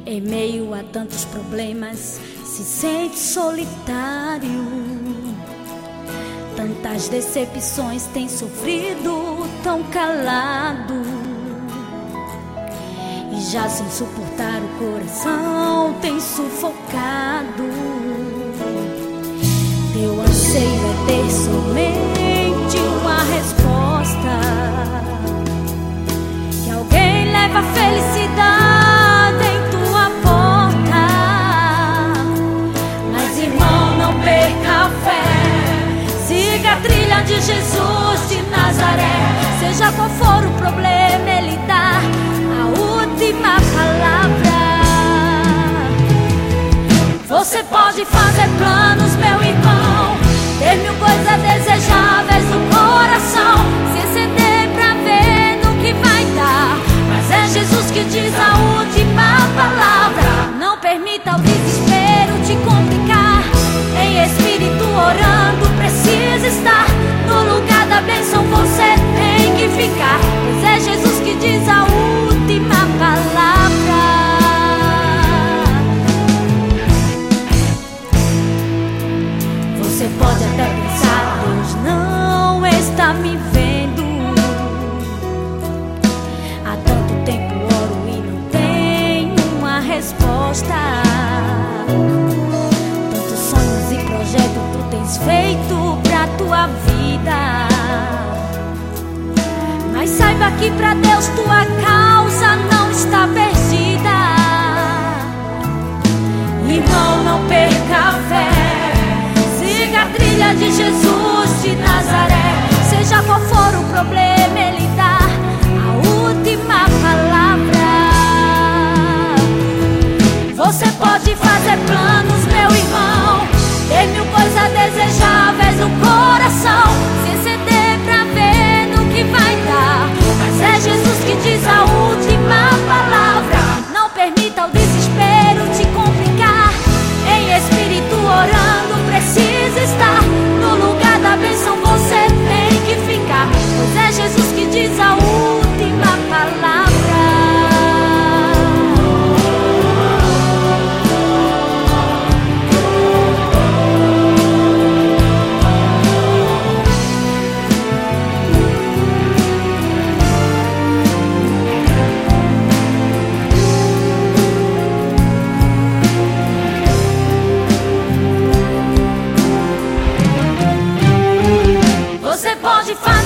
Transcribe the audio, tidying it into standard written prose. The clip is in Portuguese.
Em meio a tantos problemas, se sente solitário. Tantas decepções tem sofrido tão calado, e já sem suportar o coração tem sufocado. Teu anseio é ter somente uma resposta, que alguém leva a felicidade em tua porta. Mas irmão, não perca a fé, siga a trilha de Jesus de Nazaré. Seja qual for o problema, Ele dá a última palavra. Você pode fazer planos, meu irmão, ter mil coisas desejáveis no coração, se exceder pra ver no que vai dar. Mas é Jesus que diz a última palavra. Não permita o desespero te complicar. Em espírito orando precisa estar. No lugar da bênção você tem que ficar, pois é Jesus que diz a última palavra. Você pode até pensar, Deus não está me vendo. Há tanto tempo oro e não tenho uma resposta. Tantos sonhos e projetos tu tens feito pra tua vida. Mas saiba que pra Deus tua causa não está perdida. Irmão, não perca a fé, siga a trilha de Jesus de Nazaré. Seja qual for o problema, Ele dá a última palavra. Você pode fazer planos, meu irmão, ter mil coisas desejáveis no coração, se exceder pra ver no que vai dar. Mas é Jesus que diz a última palavra. Não permita o desespero te complicar. Em espírito orando precisa estar. No lugar da bênção você tem que ficar, pois é Jesus que diz a última palavra. Você pode fazer